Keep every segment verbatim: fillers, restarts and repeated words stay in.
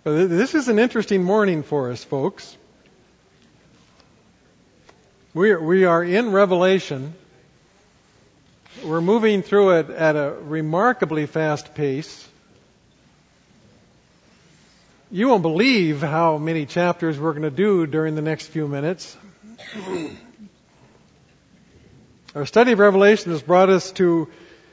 Well, this is an interesting morning for us, folks. We are, we are in Revelation. We're moving through it at a remarkably fast pace. You won't believe how many chapters we're going to do during the next few minutes. Our study of Revelation has brought us to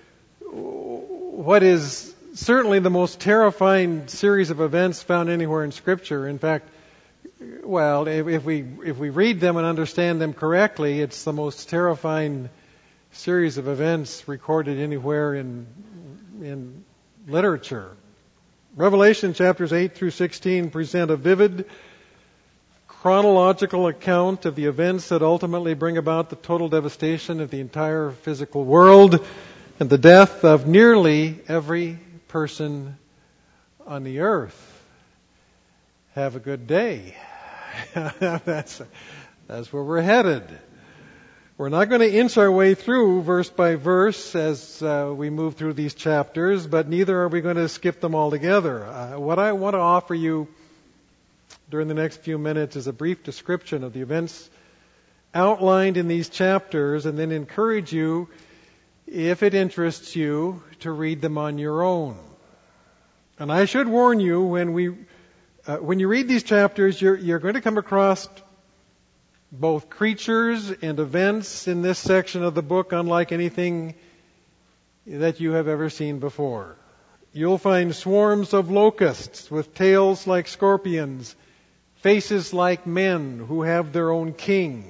what is certainly the most terrifying series of events found anywhere in Scripture. In fact, well, if, if we if we read them and understand them correctly, it's the most terrifying series of events recorded anywhere in in literature. Revelation chapters eight through sixteen present a vivid chronological account of the events that ultimately bring about the total devastation of the entire physical world and the death of nearly every person on the earth. Have a good day. that's, that's where we're headed. We're not going to inch our way through verse by verse as uh, we move through these chapters, but neither are we going to skip them altogether. Uh, what I want to offer you during the next few minutes is a brief description of the events outlined in these chapters, and then encourage you, if it interests you, to read them on your own. And I should warn you, when we, uh, when you read these chapters, you're, you're going to come across both creatures and events in this section of the book unlike anything that you have ever seen before. You'll find swarms of locusts with tails like scorpions, faces like men who have their own king.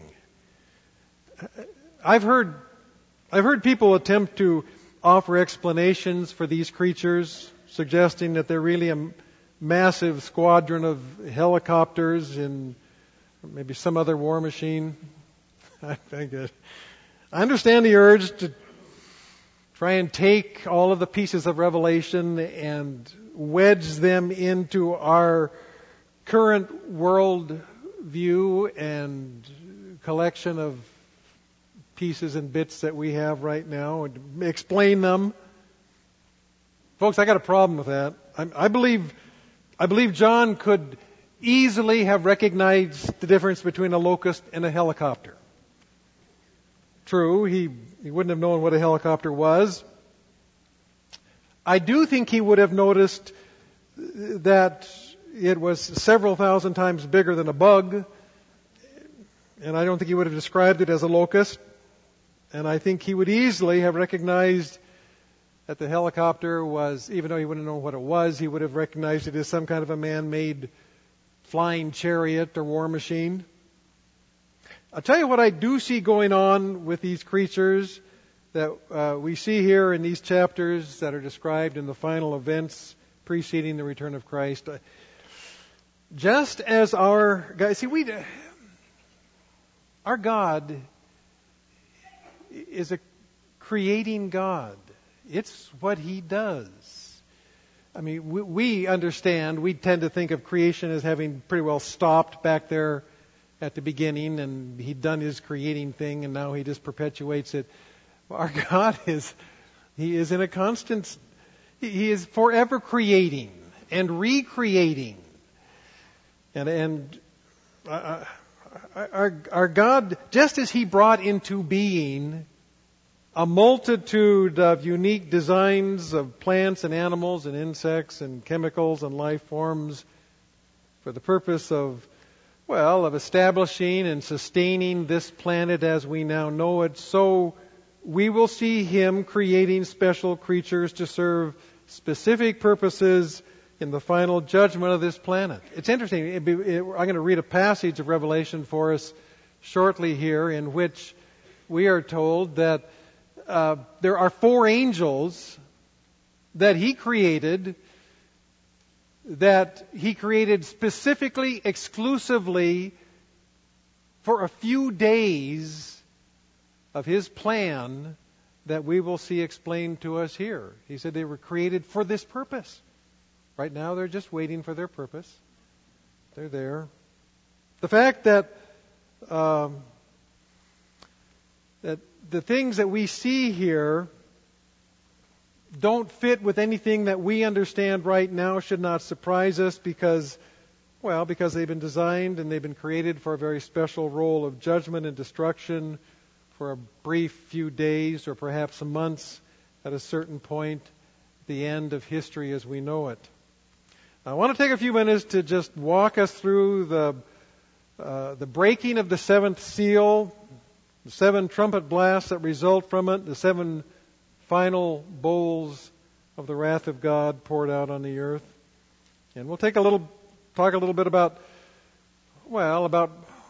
I've heard I've heard people attempt to offer explanations for these creatures, suggesting that they're really a massive squadron of helicopters in maybe some other war machine. I understand the urge to try and take all of the pieces of Revelation and wedge them into our current world view and collection of pieces and bits that we have right now and explain them. Folks, I got a problem with that. I, I believe, I believe John could easily have recognized the difference between a locust and a helicopter. True, he, he wouldn't have known what a helicopter was. I do think he would have noticed that it was several thousand times bigger than a bug, and I don't think he would have described it as a locust. And I think he would easily have recognized that the helicopter was, even though he wouldn't know what it was, he would have recognized it as some kind of a man-made flying chariot or war machine. I'll tell you what I do see going on with these creatures that uh, we see here in these chapters that are described in the final events preceding the return of Christ. Just as our God, see, we, our God is a creating God. It's what He does. I mean, we, we understand, we tend to think of creation as having pretty well stopped back there at the beginning, and He'd done His creating thing, and now He just perpetuates it. Our God is, He is in a constant, He is forever creating and recreating. And, and uh, our, our God, just as He brought into being a multitude of unique designs of plants and animals and insects and chemicals and life forms for the purpose of, well, of establishing and sustaining this planet as we now know it, so we will see Him creating special creatures to serve specific purposes in the final judgment of this planet. It's interesting. It'd be, it, I'm going to read a passage of Revelation for us shortly here in which we are told that uh, there are four angels that He created, that He created specifically, exclusively for a few days of His plan that we will see explained to us here. He said they were created for this purpose. Right now, they're just waiting for their purpose. They're there. The fact that um, that the things that we see here don't fit with anything that we understand right now should not surprise us because, well, because they've been designed and they've been created for a very special role of judgment and destruction for a brief few days or perhaps months at a certain point, the end of history as we know it. I want to take a few minutes to just walk us through the uh, the breaking of the seventh seal, the seven trumpet blasts that result from it, the seven final bowls of the wrath of God poured out on the earth. And we'll take a little, talk a little bit about, well, about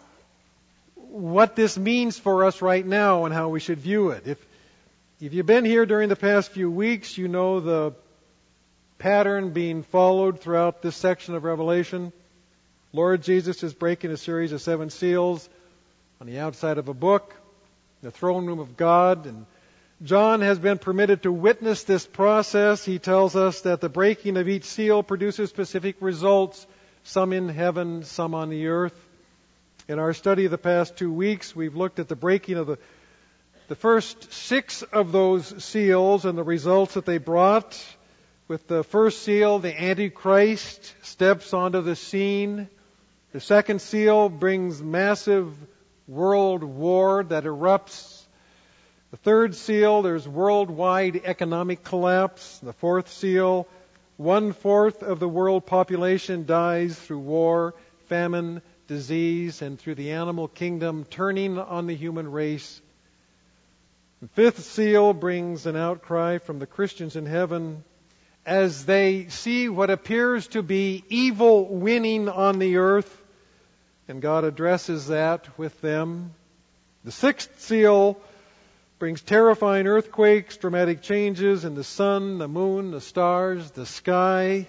what this means for us right now and how we should view it. If, if you've been here during the past few weeks, you know the pattern being followed throughout this section of Revelation. Lord Jesus is breaking a series of seven seals on the outside of a book, the throne room of God, and John has been permitted to witness this process. He tells us that the breaking of each seal produces specific results, some in heaven, some on the earth. In our study of the past two weeks, we've looked at the breaking of the, the first six of those seals and the results that they brought. With the first seal, the Antichrist steps onto the scene. The second seal brings massive world war that erupts. The third seal, there's worldwide economic collapse. The fourth seal, one-fourth of the world population dies through war, famine, disease, and through the animal kingdom turning on the human race. The fifth seal brings an outcry from the Christians in heaven as they see what appears to be evil winning on the earth, and God addresses that with them. The sixth seal brings terrifying earthquakes, dramatic changes in the sun, the moon, the stars, the sky.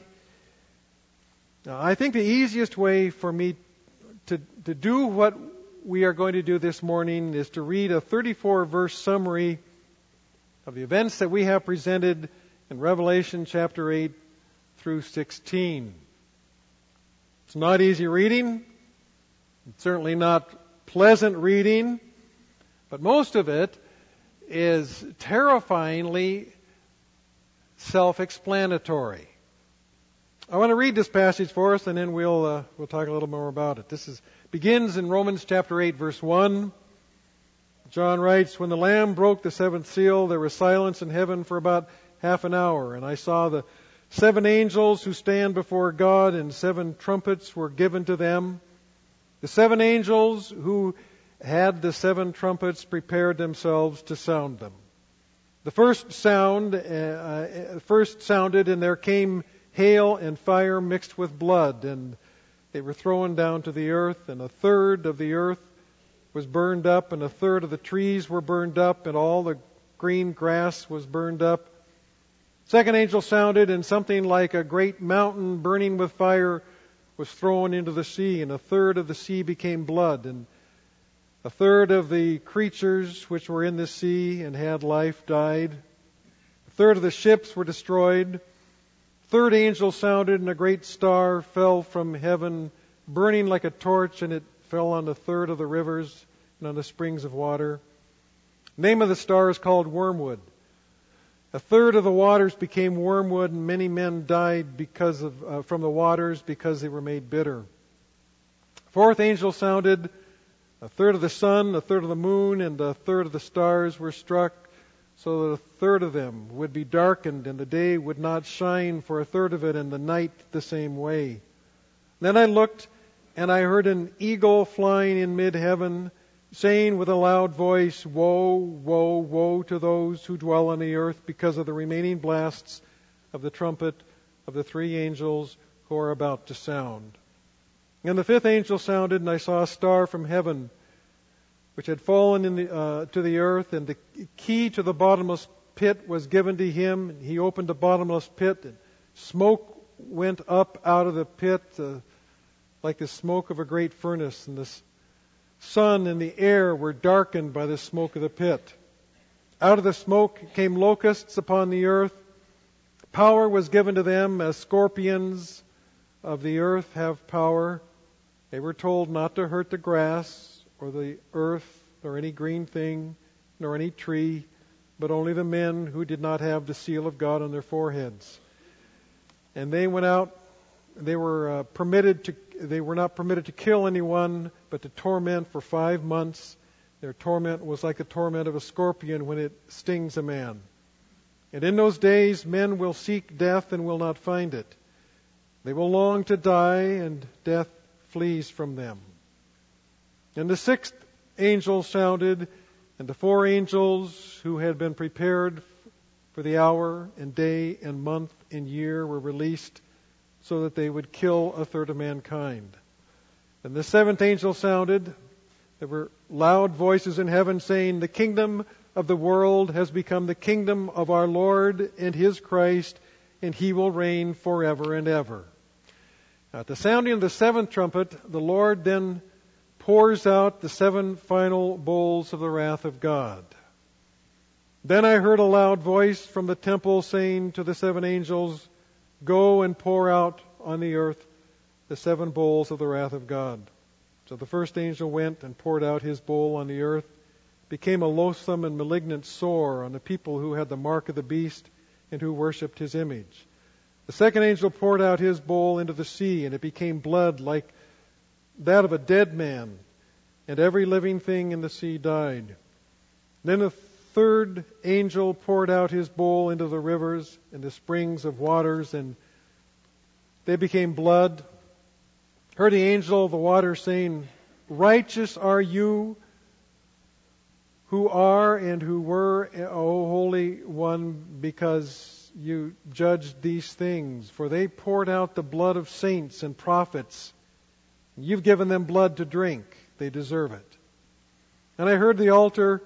Now, I think the easiest way for me to, to do what we are going to do this morning is to read a thirty-four verse summary of the events that we have presented in Revelation chapter eight through sixteen. It's not easy reading. It's certainly not pleasant reading. But most of it is terrifyingly self-explanatory. I want to read this passage for us, and then we'll uh, we'll talk a little more about it. This is begins in Romans chapter eight, verse one. John writes, "When the Lamb broke the seventh seal, there was silence in heaven for about half an hour, and I saw the seven angels who stand before God, and seven trumpets were given to them. The seven angels who had the seven trumpets prepared themselves to sound them. The first sound, uh, first sounded, and there came hail and fire mixed with blood, and they were thrown down to the earth, and a third of the earth was burned up, and a third of the trees were burned up, and all the green grass was burned up. Second angel sounded, and something like a great mountain burning with fire was thrown into the sea, and a third of the sea became blood, and a third of the creatures which were in the sea and had life died. A third of the ships were destroyed. Third angel sounded, and a great star fell from heaven, burning like a torch, and it fell on a third of the rivers and on the springs of water. The name of the star is called Wormwood. A third of the waters became wormwood, and many men died because of uh, from the waters because they were made bitter. Fourth angel sounded. A third of the sun, a third of the moon, and a third of the stars were struck, so that a third of them would be darkened, and the day would not shine for a third of it, and the night the same way. Then I looked, and I heard an eagle flying in mid-heaven, saying with a loud voice, "Woe, woe, woe to those who dwell on the earth because of the remaining blasts of the trumpet of the three angels who are about to sound." And the fifth angel sounded, and I saw a star from heaven, which had fallen in the, uh, to the earth, and the key to the bottomless pit was given to him. And he opened the bottomless pit, and smoke went up out of the pit uh, like the smoke of a great furnace, and the sun and the air were darkened by the smoke of the pit. Out of the smoke came locusts upon the earth. Power was given to them as scorpions of the earth have power. They were told not to hurt the grass or the earth or any green thing nor any tree but only the men who did not have the seal of God on their foreheads. And they went out, they were uh, permitted to, they were not permitted to kill anyone, but to torment for five months. Their torment was like the torment of a scorpion when it stings a man. And in those days men will seek death and will not find it. They will long to die, and death flees from them. And the sixth angel sounded, and the four angels who had been prepared for the hour and day and month and year were released so that they would kill a third of mankind. And the seventh angel sounded. There were loud voices in heaven saying, "The kingdom of the world has become the kingdom of our Lord and His Christ, and He will reign forever and ever." Now, at the sounding of the seventh trumpet, the Lord then pours out the seven final bowls of the wrath of God. Then I heard a loud voice from the temple saying to the seven angels, "Go and pour out on the earth the seven bowls of the wrath of God." So the first angel went and poured out his bowl on the earth, became a loathsome and malignant sore on the people who had the mark of the beast and who worshipped his image. The second angel poured out his bowl into the sea, and it became blood like that of a dead man, and every living thing in the sea died. Then the third angel poured out his bowl into the rivers and the springs of waters, and they became blood. Heard the angel of the water saying, "Righteous are you who are and who were, O Holy One, because you judged these things. For they poured out the blood of saints and prophets. You've given them blood to drink. They deserve it." And I heard the altar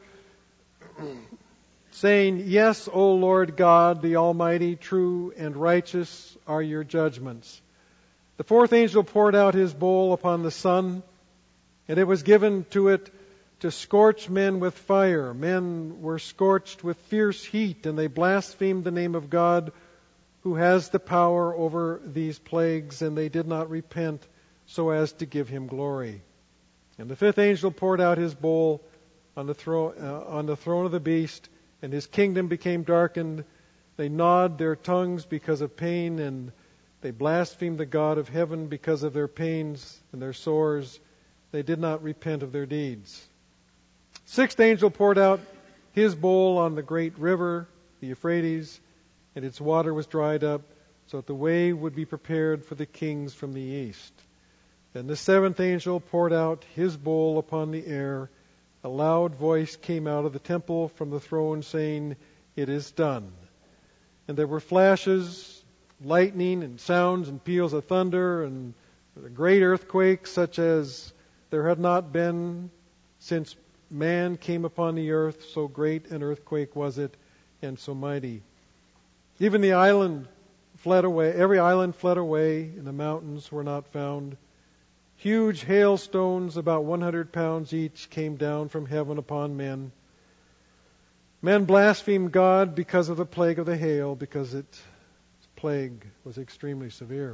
saying, "Yes, O Lord God, the Almighty, true and righteous are your judgments." The fourth angel poured out his bowl upon the sun, and it was given to it to scorch men with fire. Men were scorched with fierce heat, and they blasphemed the name of God, who has the power over these plagues, and they did not repent so as to give him glory. And the fifth angel poured out his bowl on the throne, uh, on the throne of the beast, and his kingdom became darkened. They gnawed their tongues because of pain, and they blasphemed the God of heaven because of their pains and their sores. They did not repent of their deeds. Sixth angel poured out his bowl on the great river, the Euphrates, and its water was dried up, so that the way would be prepared for the kings from the east. Then the seventh angel poured out his bowl upon the air. A loud voice came out of the temple from the throne saying, "It is done." And there were flashes, lightning, and sounds and peals of thunder, and a great earthquake such as there had not been since man came upon the earth. So great an earthquake was it, and so mighty. Even the island fled away, every island fled away, and the mountains were not found. Huge hailstones, about one hundred pounds each, came down from heaven upon men. Men blasphemed God because of the plague of the hail, because its plague was extremely severe.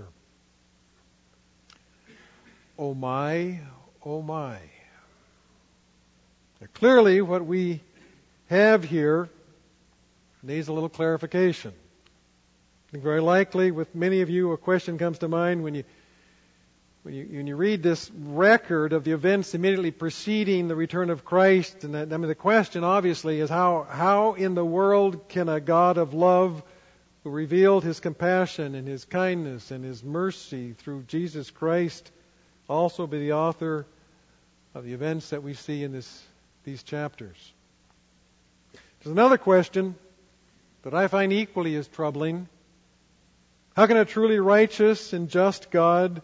Oh my, oh my. Now, clearly what we have here needs a little clarification. I think very likely with many of you a question comes to mind when you When you, when you read this record of the events immediately preceding the return of Christ, and that, I mean, the question obviously is how, how in the world can a God of love who revealed His compassion and His kindness and His mercy through Jesus Christ also be the author of the events that we see in this, these chapters? There's another question that I find equally as troubling. How can a truly righteous and just God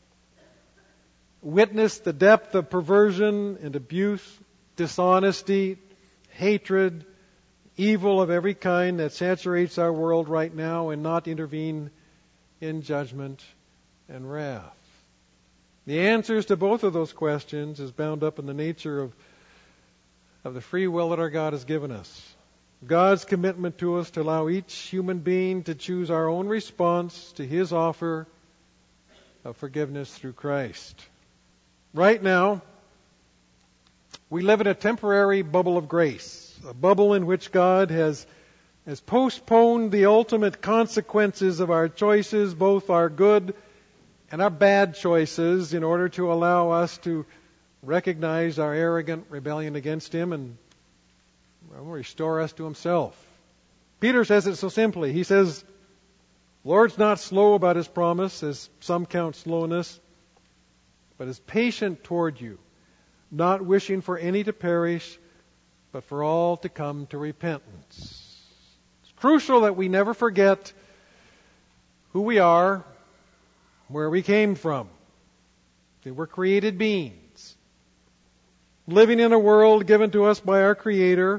witness the depth of perversion and abuse, dishonesty, hatred, evil of every kind that saturates our world right now and not intervene in judgment and wrath? The answers to both of those questions is bound up in the nature of, of the free will that our God has given us. God's commitment to us to allow each human being to choose our own response to His offer of forgiveness through Christ. Right now, we live in a temporary bubble of grace. a bubble in which God has, has postponed the ultimate consequences of our choices, both our good and our bad choices, in order to allow us to recognize our arrogant rebellion against Him and well, restore us to Himself. Peter says it so simply. He says, Lord's not slow about His promise, as some count slowness, but is patient toward you, not wishing for any to perish, but for all to come to repentance. It's crucial that we never forget who we are, where we came from. That we're created beings, living in a world given to us by our Creator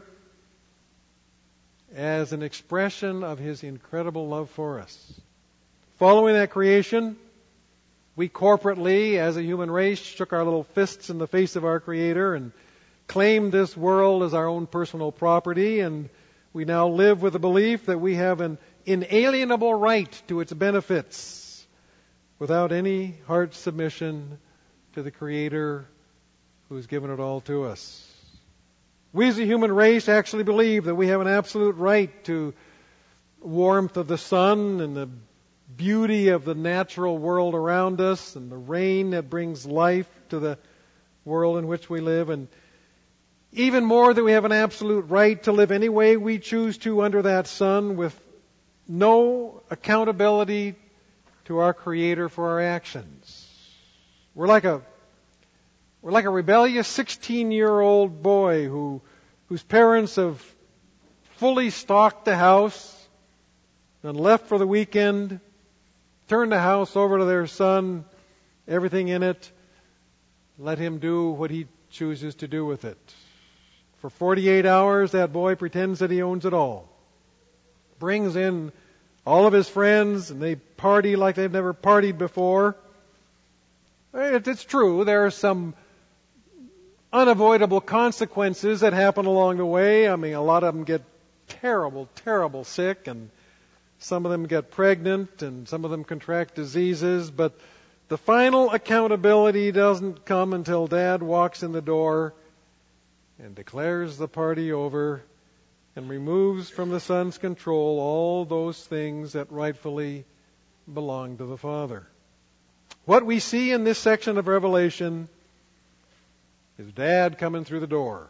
as an expression of His incredible love for us. Following that creation, we corporately, as a human race, shook our little fists in the face of our Creator and claimed this world as our own personal property, and we now live with the belief that we have an inalienable right to its benefits without any heart submission to the Creator who's given it all to us. We as a human race actually believe that we have an absolute right to warmth of the sun and the beauty of the natural world around us and the rain that brings life to the world in which we live, and even more that we have an absolute right to live any way we choose to under that sun with no accountability to our Creator for our actions. We're like a We're like a rebellious sixteen-year-old boy who, whose parents have fully stocked the house and left for the weekend, turned the house over to their son, everything in it, let him do what he chooses to do with it. For forty-eight hours, that boy pretends that he owns it all. Brings in all of his friends, and they party like they've never partied before. It's true, there are some unavoidable consequences that happen along the way. I mean, a lot of them get terrible, terrible sick, and some of them get pregnant, and some of them contract diseases. But the final accountability doesn't come until Dad walks in the door and declares the party over and removes from the son's control all those things that rightfully belong to the Father. What we see in this section of Revelation is Dad coming through the door,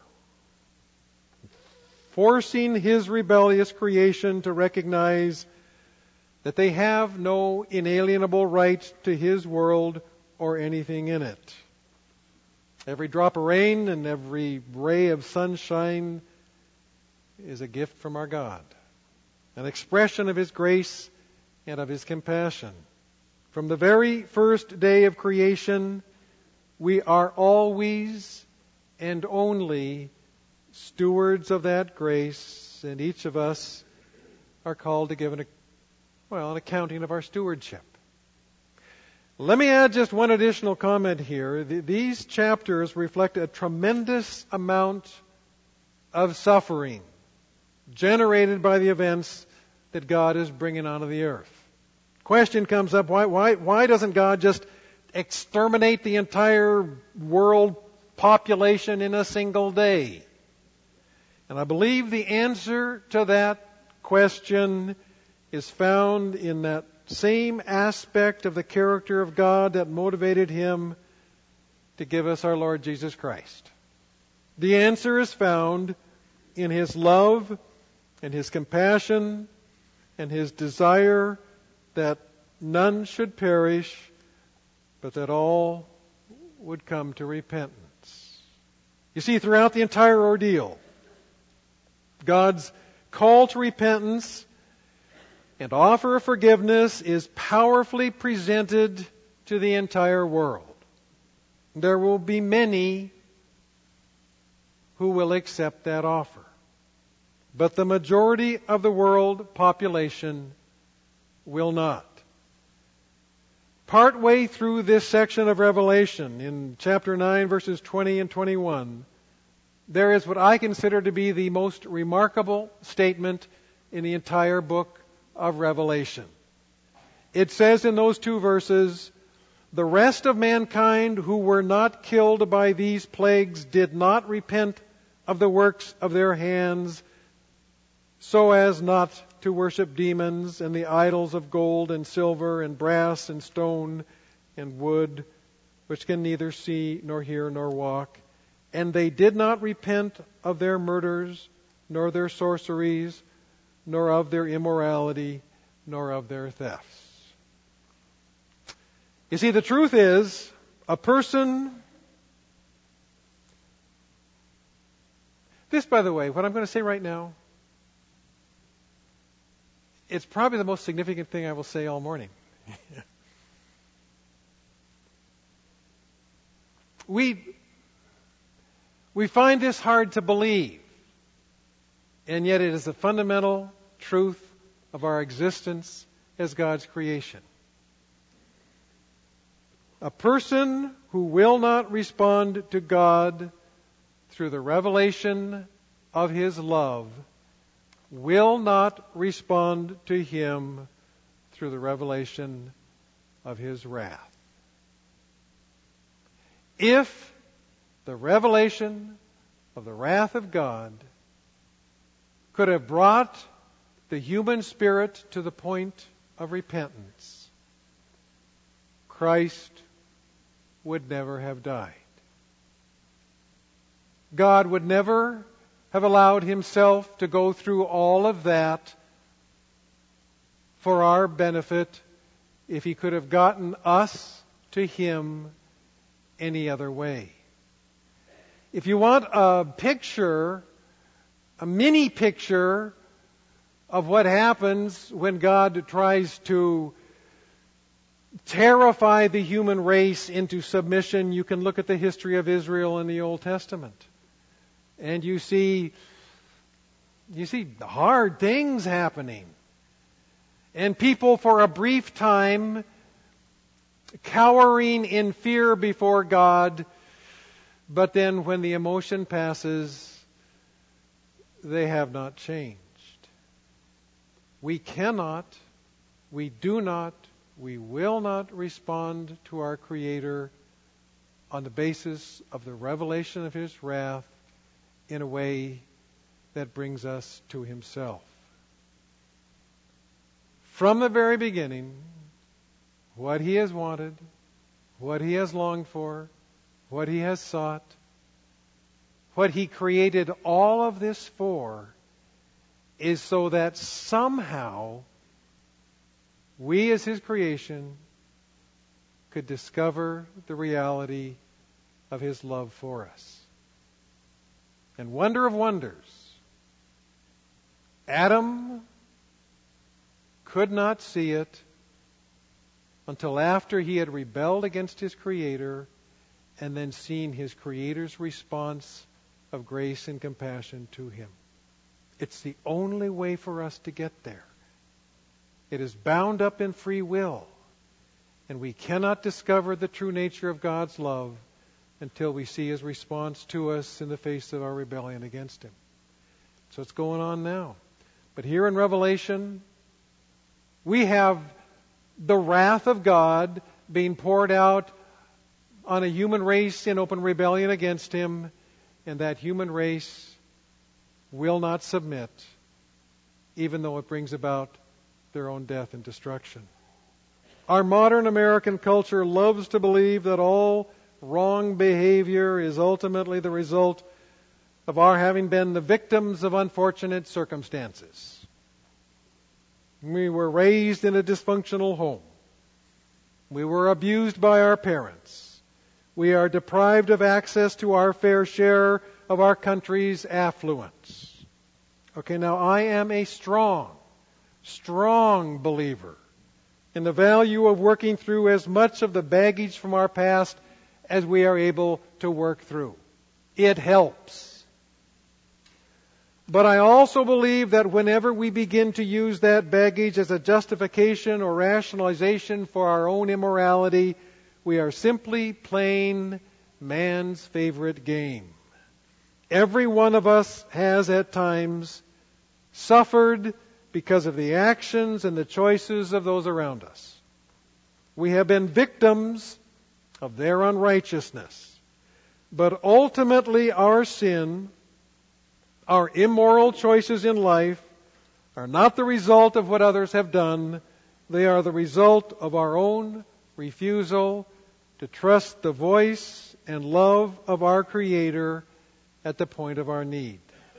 forcing his rebellious creation to recognize that they have no inalienable right to his world or anything in it. Every drop of rain and every ray of sunshine is a gift from our God, an expression of His grace and of His compassion. From the very first day of creation, we are always and only stewards of that grace, and each of us are called to give an, well, an accounting of our stewardship. Let me add just one additional comment here. These chapters reflect a tremendous amount of suffering generated by the events that God is bringing onto the earth. Question comes up, why, why, why doesn't God just exterminate the entire world population in a single day? And I believe the answer to that question is found in that same aspect of the character of God that motivated Him to give us our Lord Jesus Christ. The answer is found in His love and His compassion and His desire that none should perish, but that all would come to repentance. You see, throughout the entire ordeal, God's call to repentance and offer of forgiveness is powerfully presented to the entire world. There will be many who will accept that offer, but the majority of the world population will not. Partway through this section of Revelation, in chapter nine, verses twenty and twenty-one, there is what I consider to be the most remarkable statement in the entire book of Revelation. It says in those two verses, "The rest of mankind who were not killed by these plagues did not repent of the works of their hands, so as not to worship demons and the idols of gold and silver and brass and stone and wood, which can neither see nor hear nor walk. And they did not repent of their murders, nor their sorceries, nor of their immorality, nor of their thefts. You see, the truth is, a person... This, by the way, what I'm going to say right now, it's probably the most significant thing I will say all morning. we, we find this hard to believe, and yet it is the fundamental truth of our existence as God's creation. A person who will not respond to God through the revelation of His love will not respond to Him through the revelation of His wrath. If the revelation of the wrath of God could have brought the human spirit to the point of repentance, Christ would never have died. God would never have allowed Himself to go through all of that for our benefit if He could have gotten us to Him any other way. If you want a picture, a mini picture of what happens when God tries to terrify the human race into submission, you can look at the history of Israel in the Old Testament. And you see, you see hard things happening. And people for a brief time cowering in fear before God, but then when the emotion passes, they have not changed. We cannot, we do not, we will not respond to our Creator on the basis of the revelation of His wrath in a way that brings us to Himself. From the very beginning, what He has wanted, what He has longed for, what He has sought, what He created all of this for, is so that somehow we as His creation could discover the reality of His love for us. And wonder of wonders, Adam could not see it until after he had rebelled against his Creator and then seen his Creator's response of grace and compassion to him. It's the only way for us to get there. It is bound up in free will, and we cannot discover the true nature of God's love until we see His response to us in the face of our rebellion against Him. So it's going on now. But here in Revelation, we have the wrath of God being poured out on a human race in open rebellion against Him, and that human race will not submit, even though it brings about their own death and destruction. Our modern American culture loves to believe that all wrong behavior is ultimately the result of our having been the victims of unfortunate circumstances. We were raised in a dysfunctional home. We were abused by our parents. We are deprived of access to our fair share of our country's affluence. Okay, now I am a strong, strong believer in the value of working through as much of the baggage from our past as we are able to work through. It helps. But I also believe that whenever we begin to use that baggage as a justification or rationalization for our own immorality, we are simply playing man's favorite game. Every one of us has at times suffered because of the actions and the choices of those around us. We have been victims of their unrighteousness. But ultimately our sin Our immoral choices in life are not the result of what others have done. They are the result of our own refusal to trust the voice and love of our Creator at the point of our need.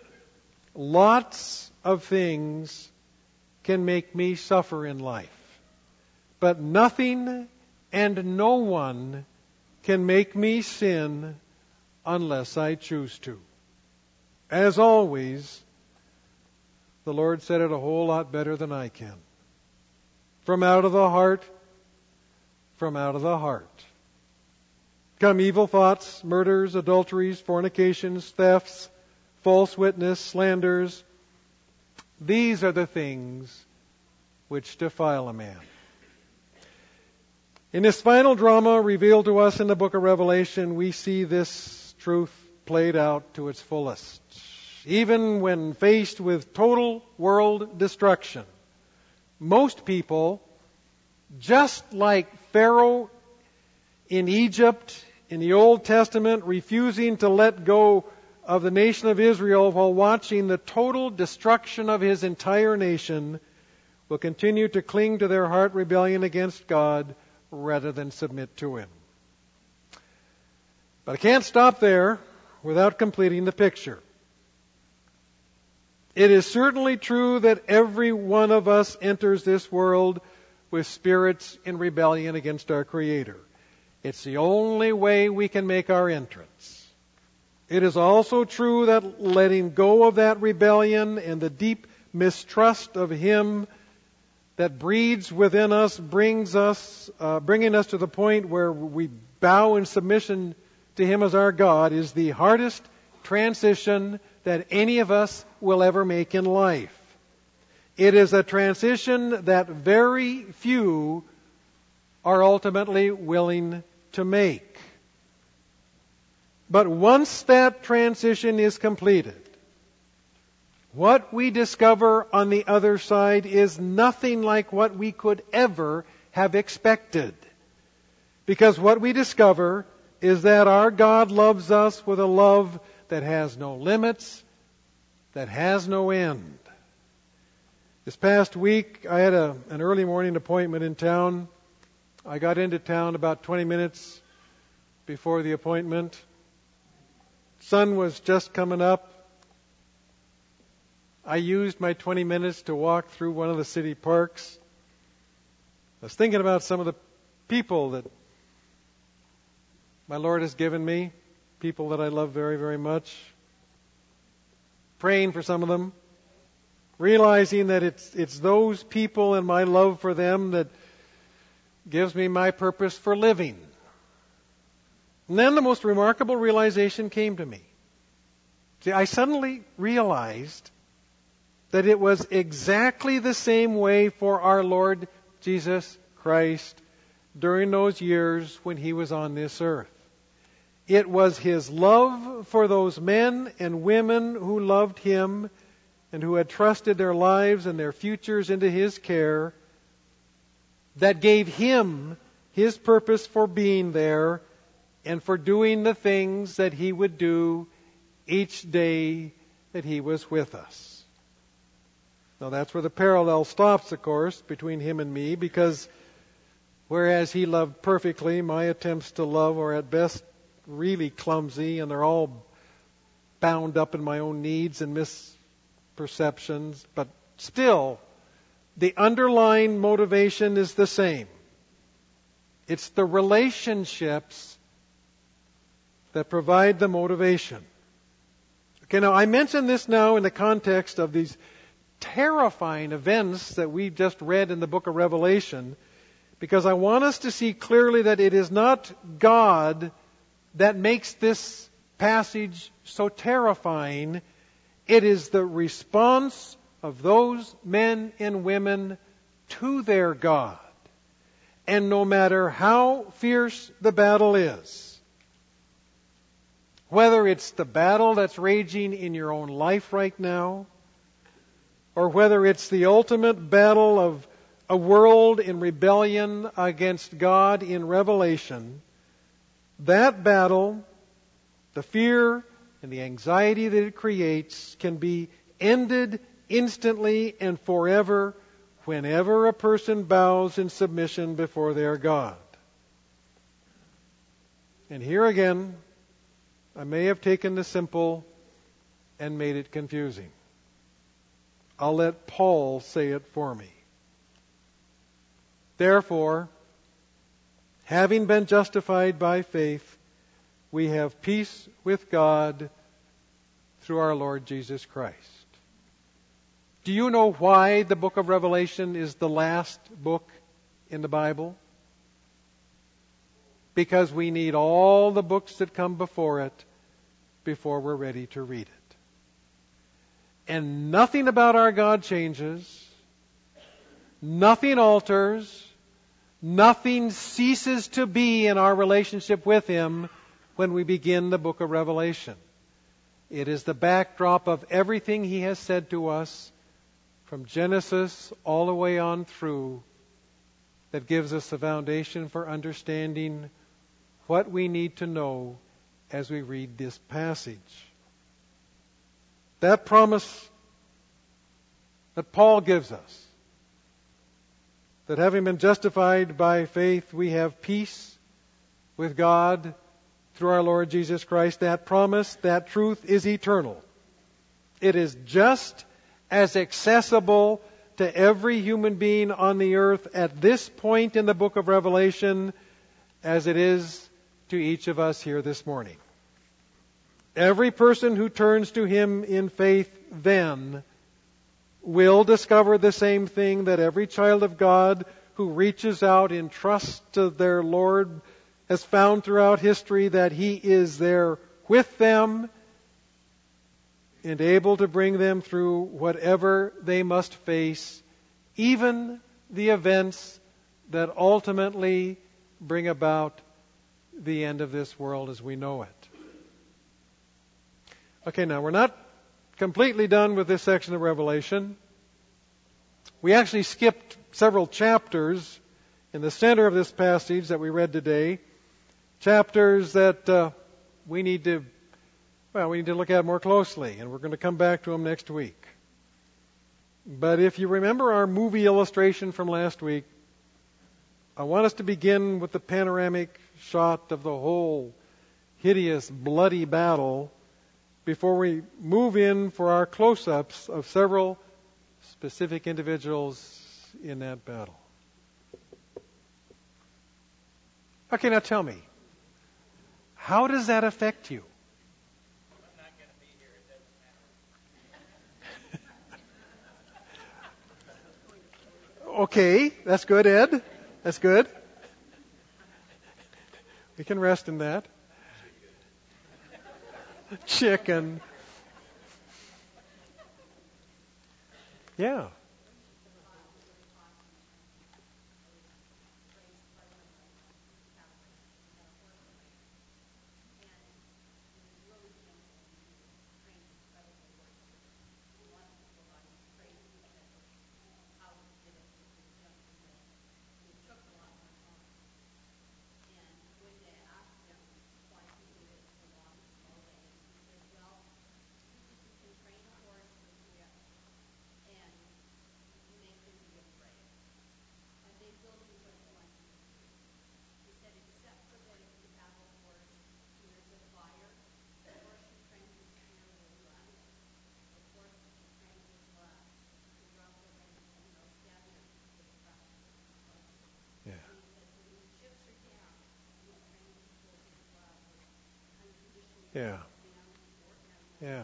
Lots of things can make me suffer in life, but nothing and no one can make me sin unless I choose to. As always, the Lord said it a whole lot better than I can. From out of the heart, from out of the heart come evil thoughts, murders, adulteries, fornications, thefts, false witness, slanders. These are the things which defile a man. In this final drama revealed to us in the book of Revelation, we see this truth played out to its fullest. Even when faced with total world destruction, most people, just like Pharaoh in Egypt in the Old Testament, refusing to let go of the nation of Israel while watching the total destruction of his entire nation, will continue to cling to their heart rebellion against God rather than submit to Him. But I can't stop there without completing the picture. It is certainly true that every one of us enters this world with spirits in rebellion against our Creator. It's the only way we can make our entrance. It is also true that letting go of that rebellion and the deep mistrust of Him that breeds within us brings us, uh, bringing us to the point where we bow in submission to Him as our God, is the hardest transition that any of us will ever make in life. It is a transition that very few are ultimately willing to make. But once that transition is completed, what we discover on the other side is nothing like what we could ever have expected. Because what we discover is that our God loves us with a love that has no limits, that has no end. This past week, I had a, an early morning appointment in town. I got into town about twenty minutes before the appointment. Sun was just coming up. I used my twenty minutes to walk through one of the city parks. I was thinking about some of the people that my Lord has given me, people that I love very, very much. Praying for some of them. Realizing that it's it's those people and my love for them that gives me my purpose for living. And then the most remarkable realization came to me. See, I suddenly realized that it was exactly the same way for our Lord Jesus Christ during those years when He was on this earth. It was His love for those men and women who loved Him and who had trusted their lives and their futures into His care that gave Him His purpose for being there and for doing the things that He would do each day that He was with us. Now that's where the parallel stops, of course, between Him and me, because whereas He loved perfectly, my attempts to love are at best really clumsy, and they're all bound up in my own needs and misperceptions. But still, the underlying motivation is the same. It's the relationships that provide the motivation. Okay, now I mention this now in the context of these terrifying events that we just read in the book of Revelation, because I want us to see clearly that it is not God that makes this passage so terrifying. It is the response of those men and women to their God. And no matter how fierce the battle is, whether it's the battle that's raging in your own life right now, or whether it's the ultimate battle of a world in rebellion against God in Revelation, that battle, the fear and the anxiety that it creates can be ended instantly and forever whenever a person bows in submission before their God. And here again, I may have taken the simple and made it confusing. I'll let Paul say it for me. Therefore, having been justified by faith, we have peace with God through our Lord Jesus Christ. Do you know why the book of Revelation is the last book in the Bible? Because we need all the books that come before it before we're ready to read it. And nothing about our God changes. Nothing alters. Nothing ceases to be in our relationship with Him when we begin the book of Revelation. It is the backdrop of everything He has said to us from Genesis all the way on through that gives us the foundation for understanding what we need to know as we read this passage. That promise that Paul gives us, that having been justified by faith, we have peace with God through our Lord Jesus Christ, that promise, that truth is eternal. It is just as accessible to every human being on the earth at this point in the book of Revelation as it is to each of us here this morning. Every person who turns to Him in faith then will discover the same thing that every child of God who reaches out in trust to their Lord has found throughout history, that He is there with them and able to bring them through whatever they must face, even the events that ultimately bring about the end of this world as we know it. Okay, now we're not completely done with this section of Revelation. We actually skipped several chapters in the center of this passage that we read today, chapters that uh, we need to Well, we need to look at more closely, and we're going to come back to them next week. But if you remember our movie illustration from last week, I want us to begin with the panoramic shot of the whole hideous, bloody battle before we move in for our close-ups of several specific individuals in that battle. Okay, now tell me, how does that affect you? Okay, that's good, Ed. That's good. We can rest in that. Chicken. Yeah. Yeah. Yeah.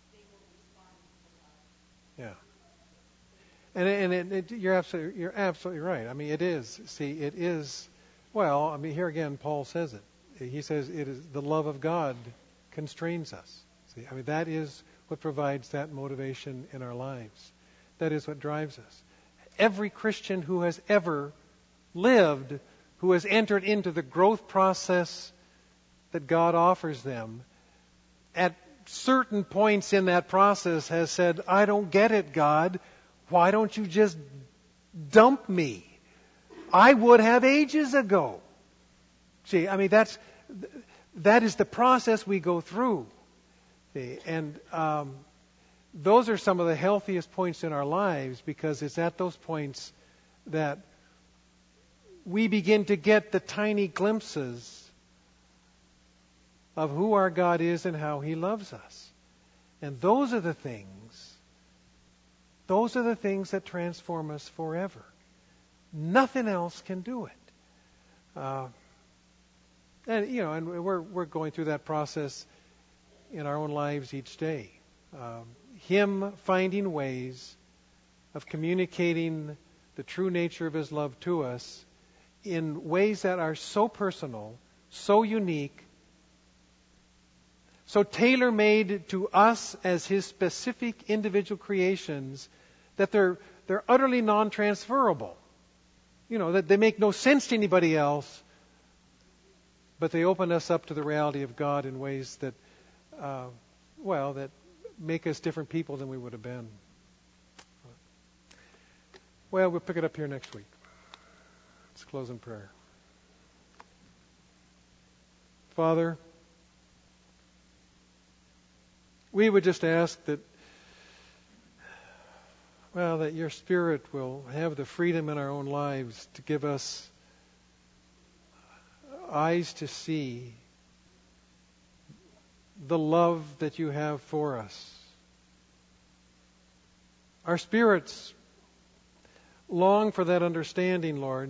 Yeah. And and it, it, you're absolutely you're absolutely right. I mean, it is. See, it is. Well, I mean, here again, Paul says it. He says it is the love of God constrains us. See, I mean, that is what provides that motivation in our lives. That is what drives us. Every Christian who has ever lived, who has entered into the growth process that God offers them, at certain points in that process has said, I don't get it, God. Why don't you just dump me? I would have ages ago. See, I mean, that's that is the process we go through. See, and um, those are some of the healthiest points in our lives, because it's at those points that we begin to get the tiny glimpses of who our God is and how He loves us. And those are the things, those are the things that transform us forever. Nothing else can do it. Uh, and, you know, and we're, we're going through that process in our own lives each day. Um, him finding ways of communicating the true nature of His love to us in ways that are so personal, so unique, so tailor-made to us as His specific individual creations, that they're they're utterly non-transferable. You know, that they make no sense to anybody else, but they open us up to the reality of God in ways that, uh, well, that make us different people than we would have been. Well, we'll pick it up here next week. Let's close in prayer. Father, we would just ask that, well, that Your Spirit will have the freedom in our own lives to give us eyes to see the love that You have for us. Our spirits long for that understanding, Lord.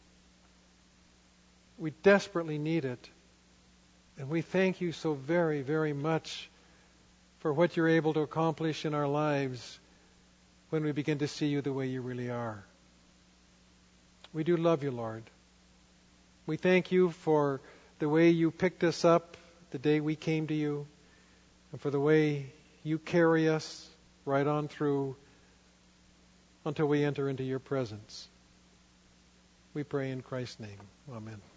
We desperately need it. And we thank You so very, very much for what You're able to accomplish in our lives when we begin to see You the way You really are. We do love You, Lord. We thank You for the way You picked us up the day we came to You, and for the way You carry us right on through until we enter into Your presence. We pray in Christ's name. Amen.